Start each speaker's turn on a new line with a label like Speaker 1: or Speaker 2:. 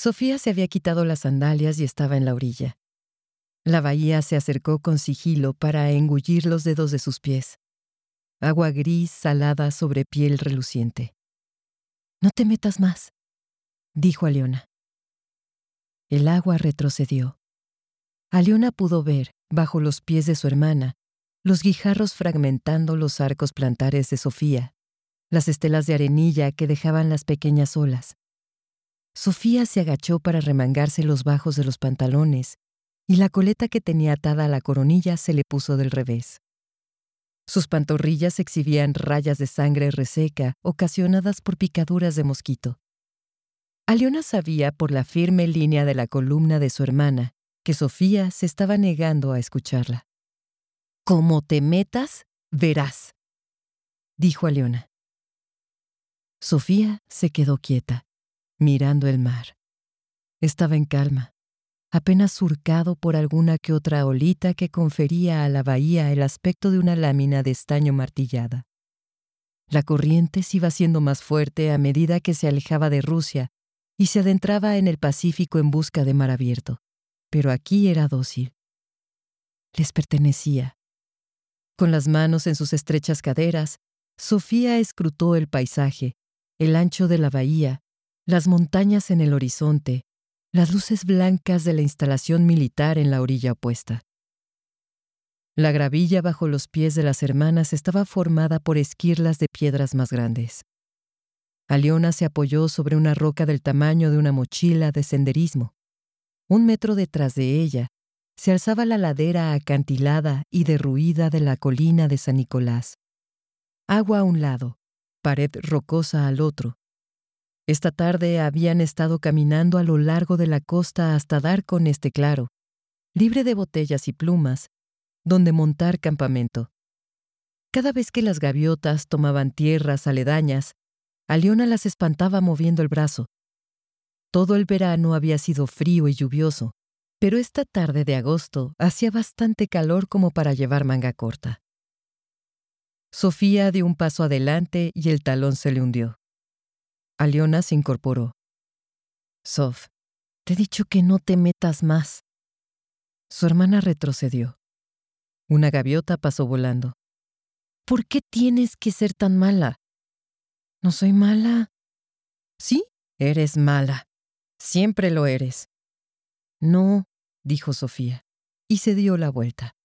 Speaker 1: Sofía se había quitado las sandalias y estaba en la orilla. La bahía se acercó con sigilo para engullir los dedos de sus pies. Agua gris salada sobre piel reluciente. «No te metas más», dijo Aliona. El agua retrocedió. Aliona pudo ver, bajo los pies de su hermana, los guijarros fragmentando los arcos plantares de Sofía, las estelas de arenilla que dejaban las pequeñas olas. Sofía se agachó para remangarse los bajos de los pantalones y la coleta que tenía atada a la coronilla se le puso del revés. Sus pantorrillas exhibían rayas de sangre reseca ocasionadas por picaduras de mosquito. Aliona sabía por la firme línea de la columna de su hermana que Sofía se estaba negando a escucharla. «Como te metas, verás», dijo Aliona. Sofía se quedó quieta, mirando el mar. Estaba en calma, apenas surcado por alguna que otra olita que confería a la bahía el aspecto de una lámina de estaño martillada. La corriente se iba haciendo más fuerte a medida que se alejaba de Rusia y se adentraba en el Pacífico en busca de mar abierto, pero aquí era dócil. Les pertenecía. Con las manos en sus estrechas caderas, Sofía escrutó el paisaje, el ancho de la bahía, las montañas en el horizonte, las luces blancas de la instalación militar en la orilla opuesta. La gravilla bajo los pies de las hermanas estaba formada por esquirlas de piedras más grandes. Aliona se apoyó sobre una roca del tamaño de una mochila de senderismo. 1 metro detrás de ella se alzaba la ladera acantilada y derruida de la colina de San Nicolás. Agua a un lado, pared rocosa al otro. Esta tarde habían estado caminando a lo largo de la costa hasta dar con este claro, libre de botellas y plumas, donde montar campamento. Cada vez que las gaviotas tomaban tierras aledañas, Aliona las espantaba moviendo el brazo. Todo el verano había sido frío y lluvioso, pero esta tarde de agosto hacía bastante calor como para llevar manga corta. Sofía dio un paso adelante y el talón se le hundió. Aliona se incorporó. «Sof, te he dicho que no te metas más». Su hermana retrocedió. Una gaviota pasó volando. «¿Por qué tienes que ser tan mala?» «¿No soy mala?» «Sí, eres mala. Siempre lo eres». «No», dijo Sofía, y se dio la vuelta.